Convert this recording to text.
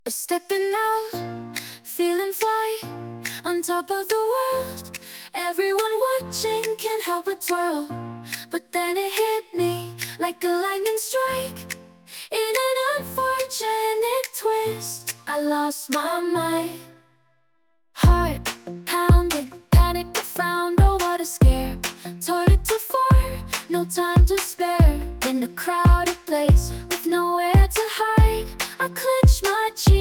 Stepping out, feeling fly, on top of the world. Everyone watching can't help but twirl. But then it hit me like a lightning strike. In an unfortunate twist, I lost my mind. Heart pounding, panic profound, oh what a scare. Toilet to four, no time to spare. In a crowded place, with nowhere to hide, I clench my cheek